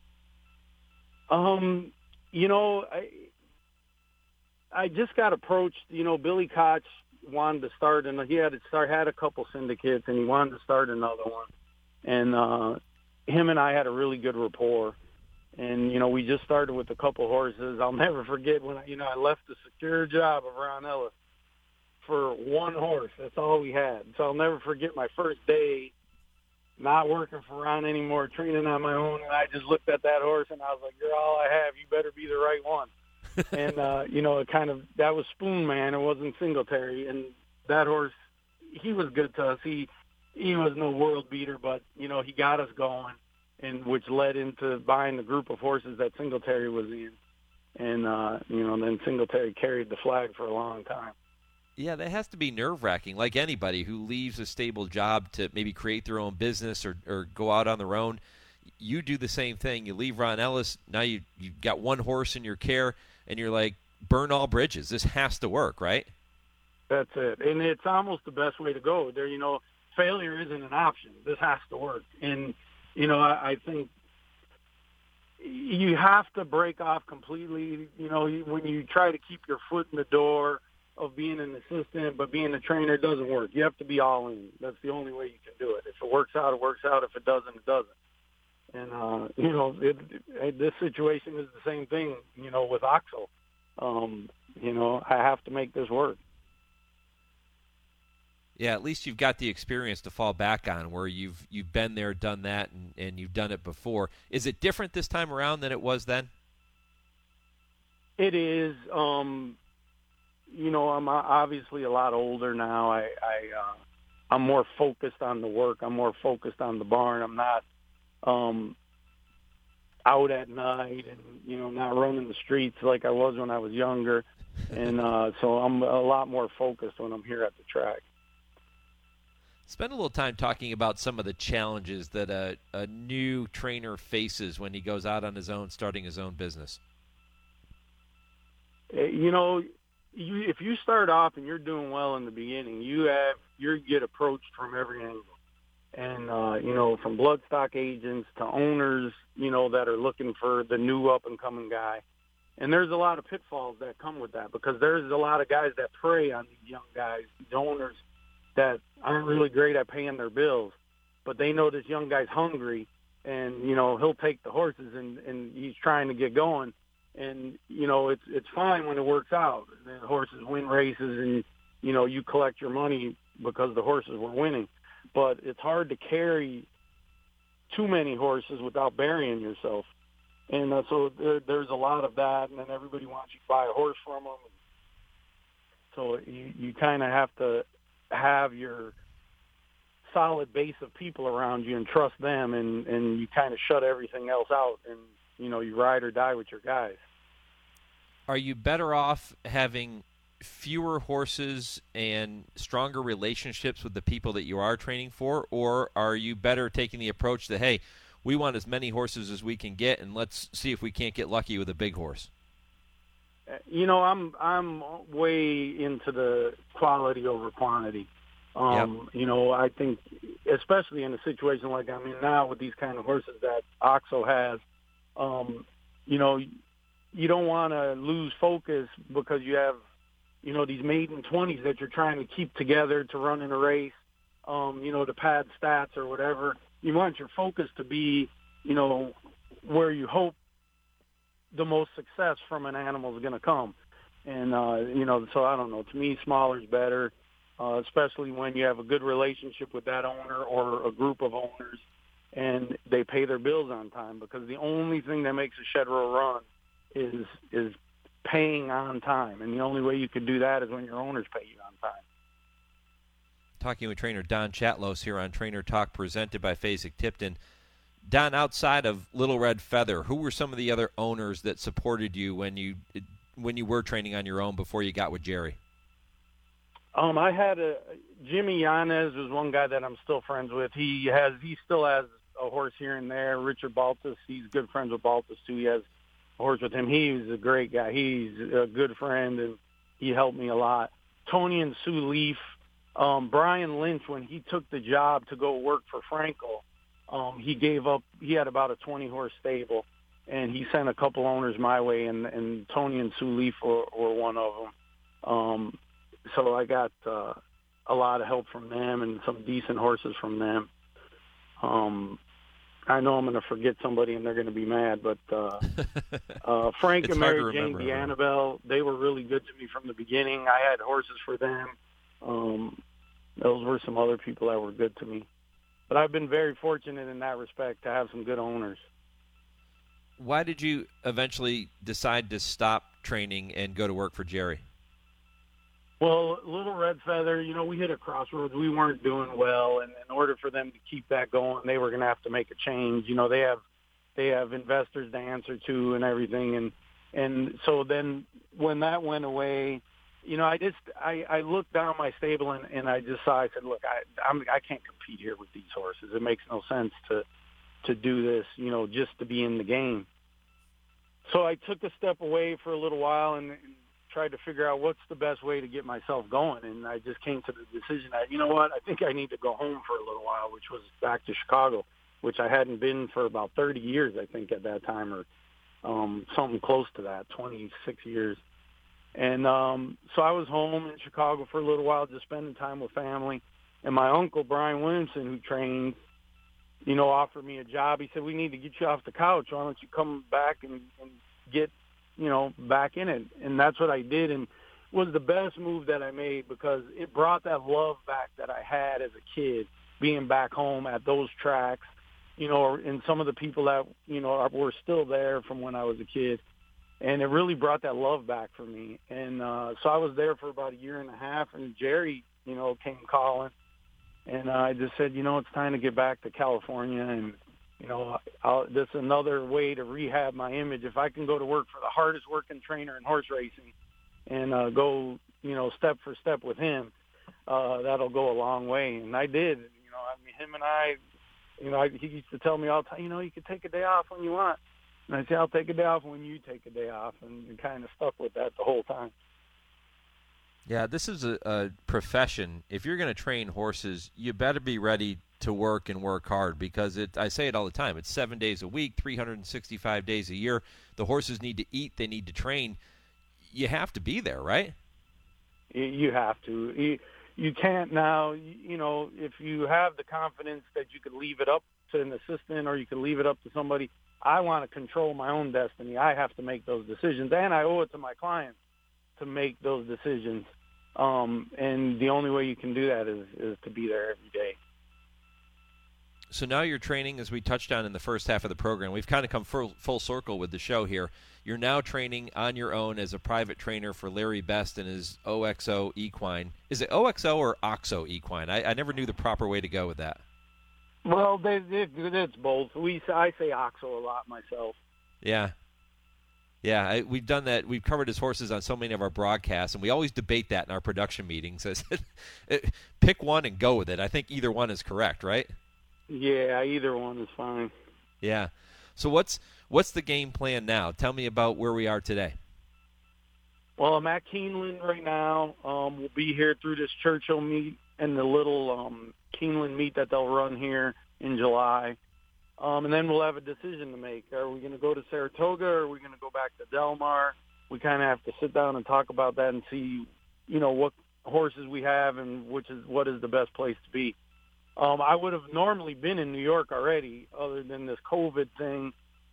I just got approached. Billy Koch wanted to start, and he had a couple syndicates, and he wanted to start another one. And him and I had a really good rapport. And we just started with a couple horses. I'll never forget when I left the secure job of Ron Ellis for one horse. That's all we had. So I'll never forget my first day. Not working for Ron anymore, training on my own, and I just looked at that horse, and I was like, you're all I have. You better be the right one. And, that was Spoon Man. It wasn't Singletary. And that horse, he was good to us. He was no world beater, but, he got us going, and which led into buying the group of horses that Singletary was in. And, then Singletary carried the flag for a long time. Yeah, that has to be nerve-wracking, like anybody who leaves a stable job to maybe create their own business or go out on their own. You do the same thing. You leave Ron Ellis. Now you've got one horse in your care, and you're like, burn all bridges. This has to work, right? That's it. And it's almost the best way to go. There, failure isn't an option. This has to work. And, I think you have to break off completely. When you try to keep your foot in the door of being an assistant, but being a trainer doesn't work. You have to be all in. That's the only way you can do it. If it works out, it works out. If it doesn't, it doesn't. And, this situation is the same thing, with Oxel. I have to make this work. Yeah, at least you've got the experience to fall back on where you've been there, done that, and you've done it before. Is it different this time around than it was then? It is. I'm obviously a lot older now. I'm more focused on the work. I'm more focused on the barn. I'm not out at night and, not running the streets like I was when I was younger. And so I'm a lot more focused when I'm here at the track. Spend a little time talking about some of the challenges that a new trainer faces when he goes out on his own, starting his own business. If you start off and you're doing well in the beginning, you get approached from every angle. And, from bloodstock agents to owners, that are looking for the new up-and-coming guy. And there's a lot of pitfalls that come with that because there's a lot of guys that prey on these young guys, these owners that aren't really great at paying their bills. But they know this young guy's hungry, and, he'll take the horses, and he's trying to get going. And, it's fine when it works out. The horses win races, and, you collect your money because the horses were winning. But it's hard to carry too many horses without burying yourself. And so there's a lot of that, and then everybody wants you to buy a horse from them. So you kind of have to have your solid base of people around you and trust them, and you kind of shut everything else out, and, you ride or die with your guys. Are you better off having fewer horses and stronger relationships with the people that you are training for, or are you better taking the approach that, hey, we want as many horses as we can get, and let's see if we can't get lucky with a big horse? I'm way into the quality over quantity. I think, especially in a situation like I'm in now with these kind of horses that OXO has, you don't want to lose focus because you have, these maiden 20s that you're trying to keep together to run in a race, to pad stats or whatever. You want your focus to be, where you hope the most success from an animal is going to come. And, so I don't know. To me, smaller is better, especially when you have a good relationship with that owner or a group of owners and they pay their bills on time, because the only thing that makes a shed row run is paying on time. And the only way you could do that is when your owners pay you on time. Talking with trainer Don Chatlos here on Trainer Talk, presented by Fasig-Tipton. Don, outside of Little Red Feather, who were some of the other owners that supported you when you were training on your own before you got with Jerry? I had Jimmy Yanez was one guy that I'm still friends with. He still has a horse here and there. Richard Baltus, he's good friends with Baltus too. He has a horse with him. He's a great guy. He's a good friend, and he helped me a lot. Tony and Sue Leaf. Brian Lynch, when he took the job to go work for Frankel, he gave up. He had about a 20-horse stable, and he sent a couple owners my way, and Tony and Sue Leaf were one of them. So I got a lot of help from them and some decent horses from them. I know I'm going to forget somebody, and they're going to be mad, but Frank and Mary Jane D'Annabelle, they were really good to me from the beginning. I had horses for them. Those were some other people that were good to me. But I've been very fortunate in that respect to have some good owners. Why did you eventually decide to stop training and go to work for Jerry? Well, Little Red Feather, we hit a crossroads. We weren't doing well, and in order for them to keep that going, they were going to have to make a change. They have investors to answer to and everything, and so then when that went away, I looked down my stable and I just saw. I said, look, I can't compete here with these horses. It makes no sense to do this, just to be in the game. So I took a step away for a little while and tried to figure out what's the best way to get myself going. And I just came to the decision that, I think I need to go home for a little while, which was back to Chicago, which I hadn't been for about 30 years, I think, at that time, or something close to that, 26 years. And so I was home in Chicago for a little while, just spending time with family. And my uncle, Brian Williamson, who trained, offered me a job. He said, we need to get you off the couch. Why don't you come back and get, back in it? And that's what I did. And it was the best move that I made because it brought that love back that I had as a kid, being back home at those tracks, and some of the people that, were still there from when I was a kid. And it really brought that love back for me. And so I was there for about a year and a half, and Jerry, came calling. And I just said, it's time to get back to California. And, this is another way to rehab my image. If I can go to work for the hardest working trainer in horse racing and go, step for step with him, that'll go a long way. And I did. Him and I, he used to tell me all the time, you can take a day off when you want. And I say, I'll take a day off when you take a day off, and kind of stuck with that the whole time. Yeah, this is a profession. If you're going to train horses, you better be ready to work and work hard, because I say it all the time. It's 7 days a week, 365 days a year. The horses need to eat. They need to train. You have to be there, right? You have to. You can't now, if you have the confidence that you could leave it up to an assistant or you could leave it up to somebody, I want to control my own destiny. I have to make those decisions, and I owe it to my clients to make those decisions. And the only way you can do that is to be there every day. So now you're training, as we touched on in the first half of the program. We've kind of come full circle with the show here. You're now training on your own as a private trainer for Larry Best and his OXO equine. Is it OXO or OXO equine? I never knew the proper way to go with that. Well, it's both. I say OXO a lot myself. Yeah. Yeah, we've done that. We've covered his horses on so many of our broadcasts, and we always debate that in our production meetings. Pick one and go with it. I think either one is correct, right? Yeah, either one is fine. Yeah. So what's the game plan now? Tell me about where we are today. Well, I'm at Keeneland right now. We'll be here through this Churchill meet and the little Keeneland meet that they'll run here in July. And then we'll have a decision to make. Are we going to go to Saratoga, or are we going to go back to Del Mar? We kind of have to sit down and talk about that and see, what horses we have and what is the best place to be. I would have normally been in New York already, other than this COVID thing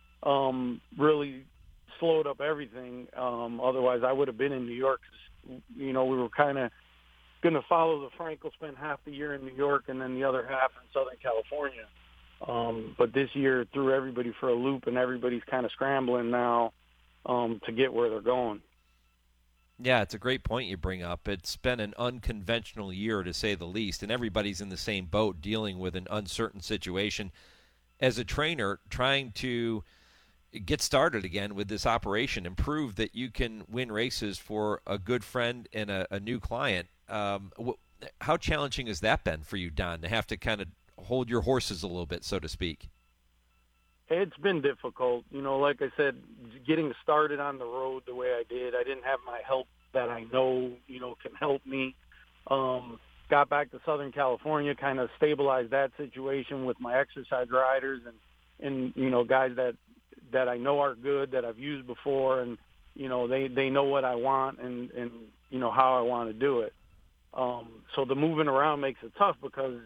really slowed up everything. Otherwise, I would have been in New York. We were kind of going to follow the Frankel, spend half the year in New York and then the other half in Southern California. But this year threw everybody for a loop, and everybody's kind of scrambling now to get where they're going. Yeah, it's a great point you bring up. It's been an unconventional year, to say the least, and everybody's in the same boat dealing with an uncertain situation. As a trainer, trying to get started again with this operation and prove that you can win races for a good friend and a new client, how challenging has that been for you, Don, to have to kind of hold your horses a little bit, so to speak? It's been difficult. Like I said, getting started on the road the way I did, I didn't have my help that I know, can help me. Got back to Southern California, kind of stabilized that situation with my exercise riders and guys that I know are good, that I've used before, and, they know what I want and how I want to do it. So the moving around makes it tough because,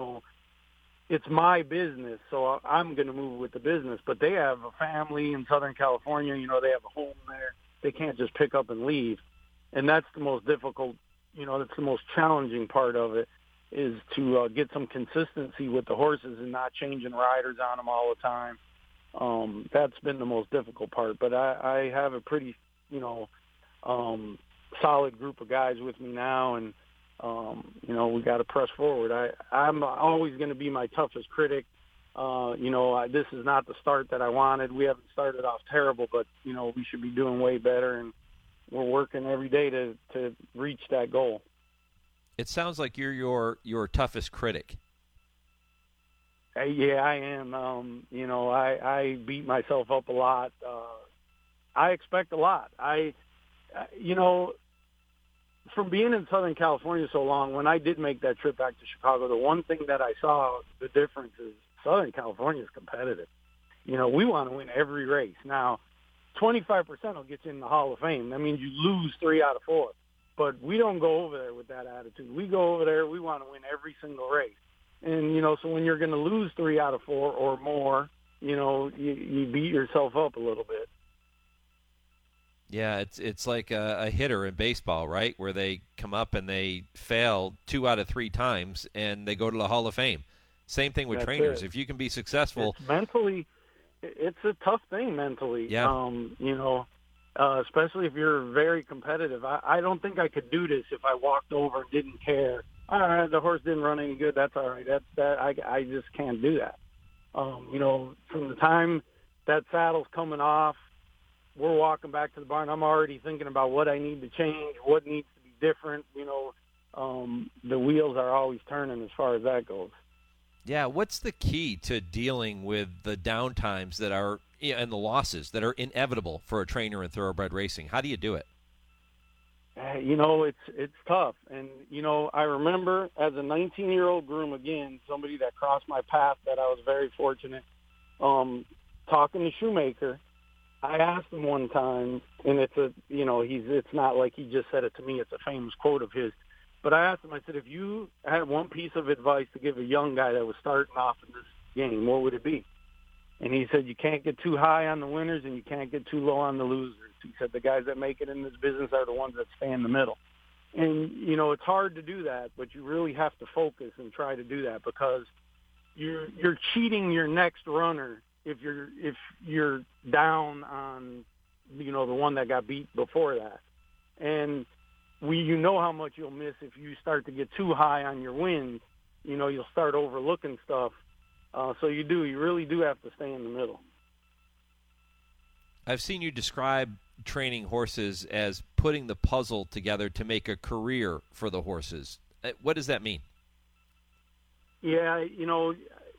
it's my business, so I'm going to move with the business. But they have a family in Southern California. They have a home there. They can't just pick up and leave. And that's the most difficult, that's the most challenging part of it, is to get some consistency with the horses and not changing riders on them all the time. That's been the most difficult part. But I have a pretty, solid group of guys with me now, and we got to press forward. I'm always going to be my toughest critic. This is not the start that I wanted. We haven't started off terrible, but, we should be doing way better, and we're working every day to reach that goal. It sounds like you're your toughest critic. Yeah, I am. I beat myself up a lot. I expect a lot. From being in Southern California so long, when I did make that trip back to Chicago, the one thing that I saw the difference is Southern California is competitive. We want to win every race. Now, 25% will get you in the Hall of Fame. That means you lose 3 out of 4. But we don't go over there with that attitude. We go over there, we want to win every single race. And, so when you're going to lose 3 out of 4 or more, you beat yourself up a little bit. Yeah, it's like a hitter in baseball, right, where they come up and they fail 2 out of 3 times and they go to the Hall of Fame. Same thing with That's trainers. it. If you can be successful. It's mentally, it's a tough thing mentally. Yeah. especially if you're very competitive. I don't think I could do this if I walked over and didn't care. All right, the horse didn't run any good. That's all right. I just can't do that. From the time that saddle's coming off, we're walking back to the barn, I'm already thinking about what I need to change, what needs to be different. The wheels are always turning as far as that goes. Yeah, what's the key to dealing with the downtimes that are and the losses that are inevitable for a trainer in thoroughbred racing? How do you do it? It's tough. And, I remember as a 19-year-old groom, again, somebody that crossed my path that I was very fortunate, talking to Shoemaker, I asked him one time, and it's not like he just said it to me, it's a famous quote of his, but I asked him, I said, if you had one piece of advice to give a young guy that was starting off in this game, what would it be? And he said, you can't get too high on the winners and you can't get too low on the losers. He said, the guys that make it in this business are the ones that stay in the middle. And, it's hard to do that, but you really have to focus and try to do that because you're cheating your next runner if you're down on, the one that got beat before that. And how much you'll miss if you start to get too high on your wins. You'll start overlooking stuff. So you really do have to stay in the middle. I've seen you describe training horses as putting the puzzle together to make a career for the horses. What does that mean? Yeah, you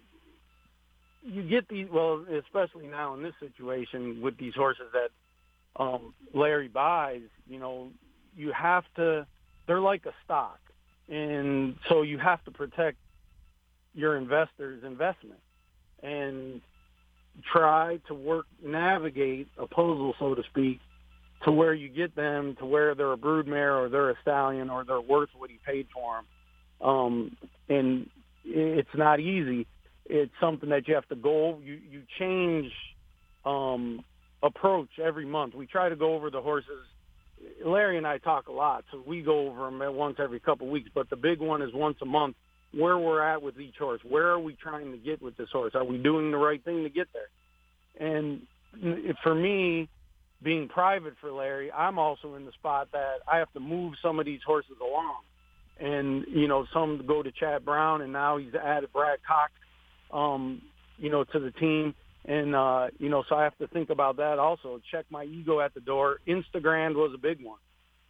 get these, especially now in this situation with these horses that Larry buys, you have to, they're like a stock. And so you have to protect your investor's investment and try to navigate a puzzle, so to speak, to where you get them to where they're a broodmare or they're a stallion or they're worth what he paid for them. And it's not easy. It's something that you have to go. You change approach every month. We try to go over the horses. Larry and I talk a lot, so we go over them once every couple of weeks. But the big one is once a month, where we're at with each horse. Where are we trying to get with this horse? Are we doing the right thing to get there? And for me, being private for Larry, I'm also in the spot that I have to move some of these horses along. And, some go to Chad Brown, and now he's added Brad Cox, to the team. And, so I have to think about that also, check my ego at the door. Instagram was a big one.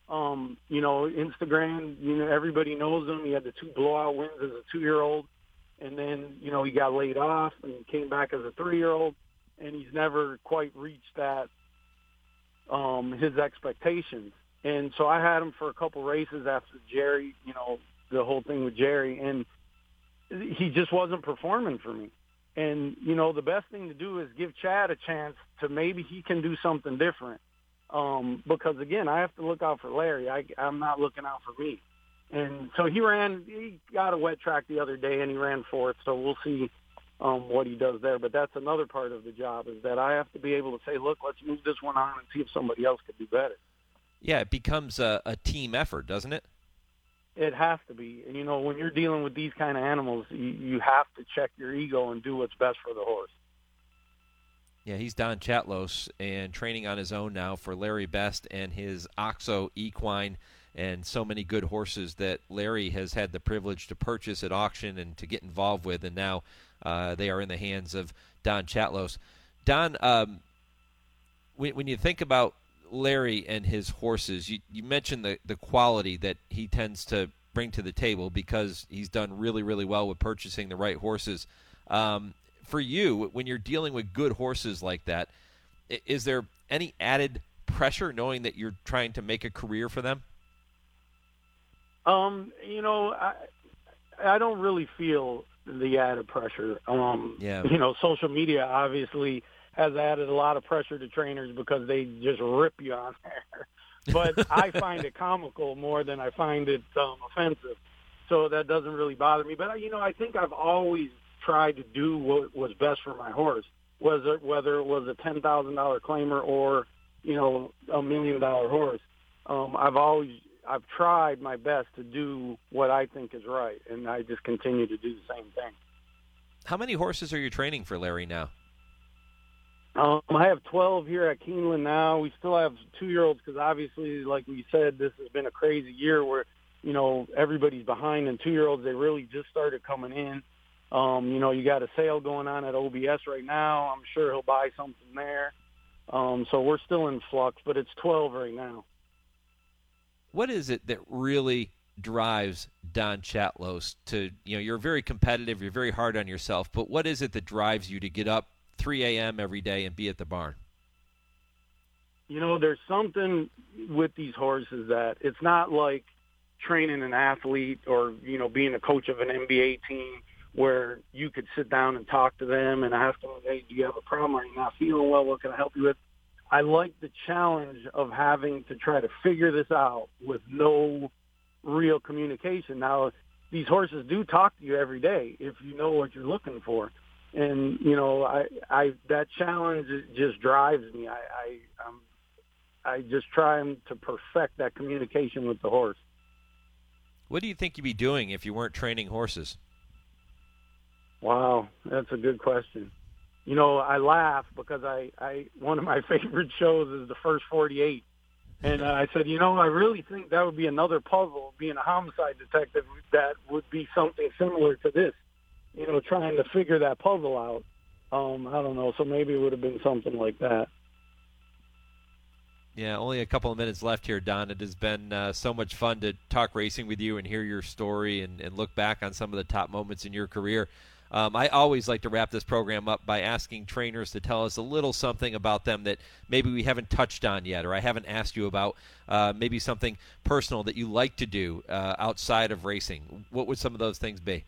Instagram, everybody knows him. He had the 2 blowout wins as a 2-year-old. And then, he got laid off and came back as a 3-year-old. And he's never quite reached that, his expectations. And so I had him for a couple races after Jerry, the whole thing with Jerry. And he just wasn't performing for me. And, the best thing to do is give Chad a chance to maybe he can do something different. Because, again, I have to look out for Larry. I'm not looking out for me. And so he got a wet track the other day, and he ran 4th. So we'll see what he does there. But that's another part of the job is that I have to be able to say, look, let's move this one on and see if somebody else could do better. Yeah, it becomes a team effort, doesn't it? It has to be. And, when you're dealing with these kind of animals, you have to check your ego and do what's best for the horse. Yeah, he's Don Chatlos and training on his own now for Larry Best and his Oxo Equine and so many good horses that Larry has had the privilege to purchase at auction and to get involved with, and now they are in the hands of Don Chatlos. Don, when you think about Larry and his horses, you mentioned the quality that he tends to bring to the table because he's done really, really well with purchasing the right horses. For you, when you're dealing with good horses like that, is there any added pressure knowing that you're trying to make a career for them? I don't really feel the added pressure. Social media obviously has added a lot of pressure to trainers because they just rip you on there. But I find it comical more than I find it offensive. So that doesn't really bother me. But, I think I've always tried to do what was best for my horse, whether it was a $10,000 claimer or, $1 million horse. I've tried my best to do what I think is right, and I just continue to do the same thing. How many horses are you training for Larry now? I have 12 here at Keeneland now. We still have 2-year-olds because obviously, like we said, this has been a crazy year where, you know, everybody's behind, and 2-year-olds, they really just started coming in. You know, you got a sale going on at OBS right now. I'm sure he'll buy something there. So we're still in flux, but it's 12 right now. What is it that really drives Don Chatlos to, you know, you're very competitive, you're very hard on yourself, but what is it that drives you to get up 3 a.m. every day and be at the barn? You know, there's something with these horses that it's not like training an athlete or, you know, being a coach of an NBA team where you could sit down and talk to them and ask them, hey, do you have a problem? Are you not feeling well? What can I help you with? I like the challenge of having to try to figure this out with no real communication. Now, these horses do talk to you every day if you know what you're looking for. And, you know, I that challenge just drives me. I just try to perfect that communication with the horse. What do you think you'd be doing if you weren't training horses? Wow, that's a good question. You know, I laugh because I one of my favorite shows is the First 48. And I said, you know, I really think that would be another puzzle, being a homicide detective, that would be something similar to this. You know, trying to figure that puzzle out. I don't know, so maybe it would have been something like that. Yeah, only a couple of minutes left here, Don. It has been so much fun to talk racing with you and hear your story and look back on some of the top moments in your career. I always like to wrap this program up by asking trainers to tell us a little something about them that maybe we haven't touched on yet, or I haven't asked you about, maybe something personal that you like to do outside of racing. What would some of those things be?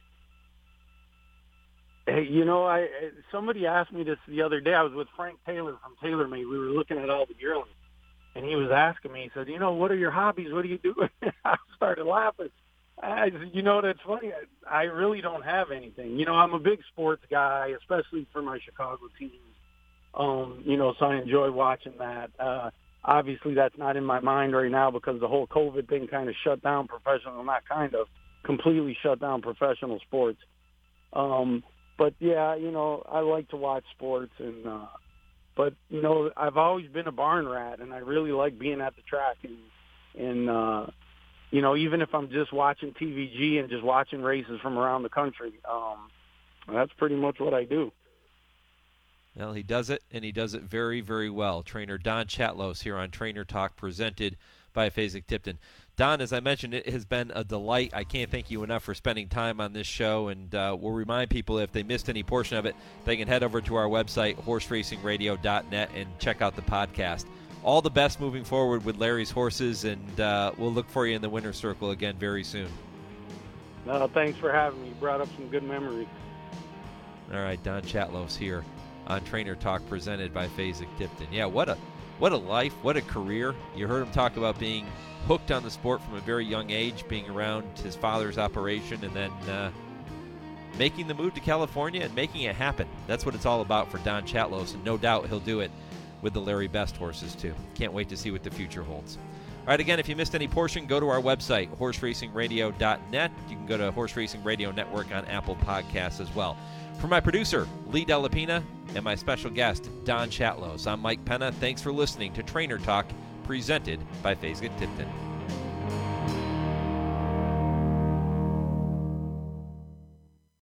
Hey, you know, somebody asked me this the other day. I was with Frank Taylor from TaylorMade. We were looking at all the yearlings, and he was asking me, he said, you know, what are your hobbies? What do you do? I started laughing. I said, you know, that's funny. I really don't have anything. You know, I'm a big sports guy, especially for my Chicago teams. You know, so I enjoy watching that. Obviously, that's not in my mind right now because the whole COVID thing kind of shut down professional, not kind of, completely shut down professional sports. But, yeah, you know, I like to watch sports. But, you know, I've always been a barn rat, and I really like being at the track. And you know, even if I'm just watching TVG and just watching races from around the country, that's pretty much what I do. Well, he does it, and he does it very, very well. Trainer Don Chatlos here on Trainer Talk, presented by Fasig-Tipton. Don, as I mentioned, it has been a delight. I can't thank you enough for spending time on this show, and we'll remind people if they missed any portion of it, they can head over to our website, horseracingradio.net, and check out the podcast. All the best moving forward with Larry's horses, and we'll look for you in the winner's circle again very soon. Thanks for having me. You brought up some good memories. All right, Don Chatlos here on Trainer Talk, presented by Fasig-Tipton. Yeah, what a life, what a career. You heard him talk about being hooked on the sport from a very young age, being around his father's operation, and then making the move to California and making it happen. That's what it's all about for Don Chatlos, and no doubt he'll do it with the Larry Best horses, too. Can't wait to see what the future holds. All right, again, if you missed any portion, go to our website, horseracingradio.net. You can go to Horse Racing Radio Network on Apple Podcasts as well. For my producer, Lee Delapina, and my special guest, Don Chatlos, I'm Mike Penna. Thanks for listening to Trainer Talk, presented by Fasig-Tipton.